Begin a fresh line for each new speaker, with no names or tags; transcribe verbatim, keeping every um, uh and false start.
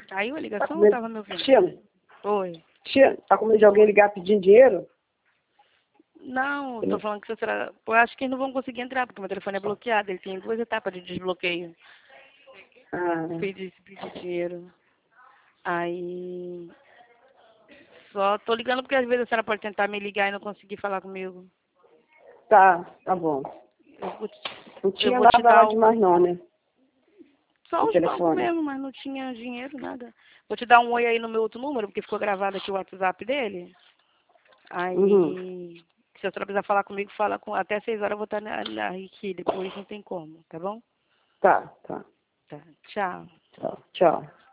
Caiu a ligação
Tá
ou tava me ouvindo?
Cristina,
Oi.
Cristina, tá com medo de alguém ligar pedindo dinheiro?
Não, tô falando que você será... Eu acho que eles não vão conseguir entrar, porque meu telefone é bloqueado. Ele tem duas etapas de desbloqueio.
Ah,
Pedir, pedir dinheiro. Aí... Só tô ligando porque às vezes a senhora pode tentar me ligar e não conseguir falar comigo.
tá, tá bom.
Eu vou te,
Não
eu
tinha
vou te
nada lá
dar
demais
um...
não, né?
Só
No
os bancos
telefone.
mesmo, mas não tinha dinheiro, nada. Vou te dar um oi aí no meu outro número, porque ficou gravado aqui o WhatsApp dele.
Uhum.
Aí, se a senhora precisar falar comigo, fala com... Até seis horas eu vou estar na, na aqui, depois não tem como, tá bom?
Tá, tá.
Tá, tchau.
Tá, tchau.